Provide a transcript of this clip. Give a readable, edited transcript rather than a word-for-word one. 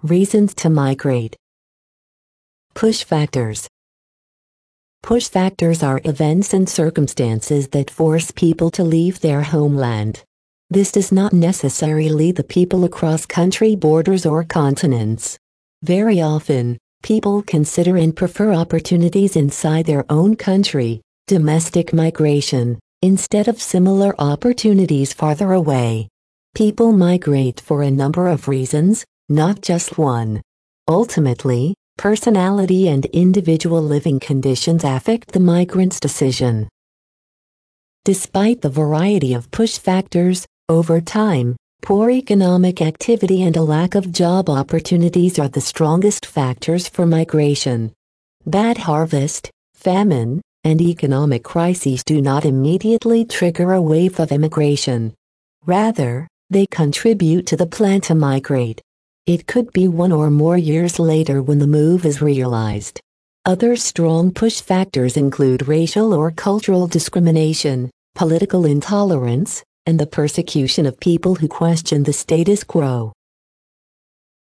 Reasons to migrate. Push factors. Push factors are events and circumstances that force people to leave their homeland. This does not necessarily lead the people across country borders or continents. Very often, people consider and prefer opportunities inside their own country, domestic migration, instead of similar opportunities farther away. People migrate for a number of reasons, not just one. Ultimately, personality and individual living conditions affect the migrant's decision. Despite the variety of push factors, over time, poor economic activity and a lack of job opportunities are the strongest factors for migration. Bad harvest, famine, and economic crises do not immediately trigger a wave of immigration. Rather, they contribute to the plan to migrate. It could be 1 or more years later when the move is realized. Other strong push factors include racial or cultural discrimination, political intolerance, and the persecution of people who question the status quo.